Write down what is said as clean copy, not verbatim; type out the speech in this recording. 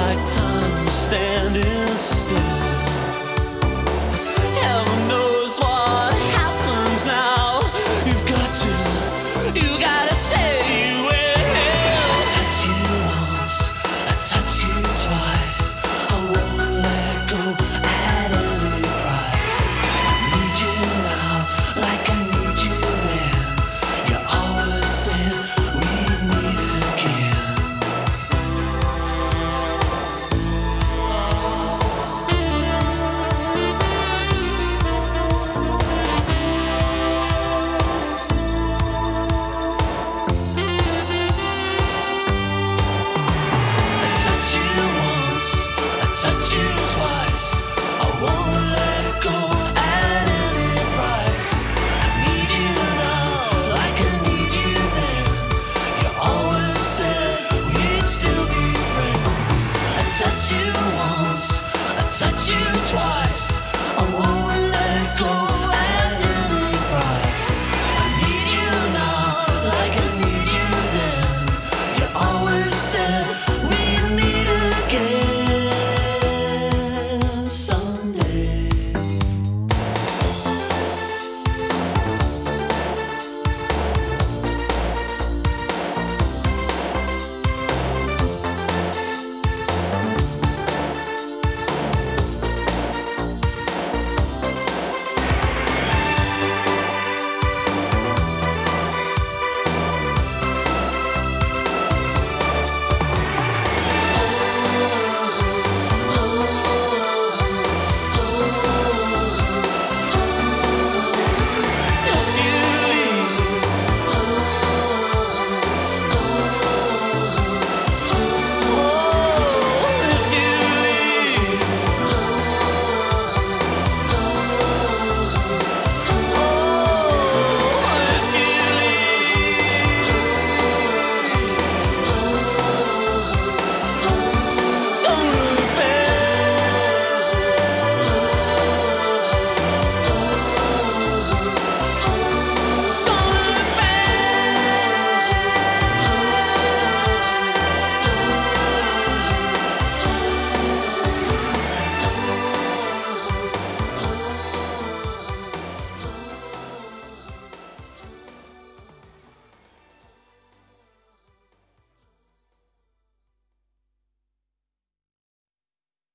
like time was standing still. Heaven knows what happens now. You gotta say you will. I touch you once, I touch you twice. I won't let go at any price. I need you now, like I need you then. You always said we'd meet again. Touch you twice, I won't let go at any price. I need you now, like I need you then. You always said we'd still be friends. I touch you once, I touch you twice.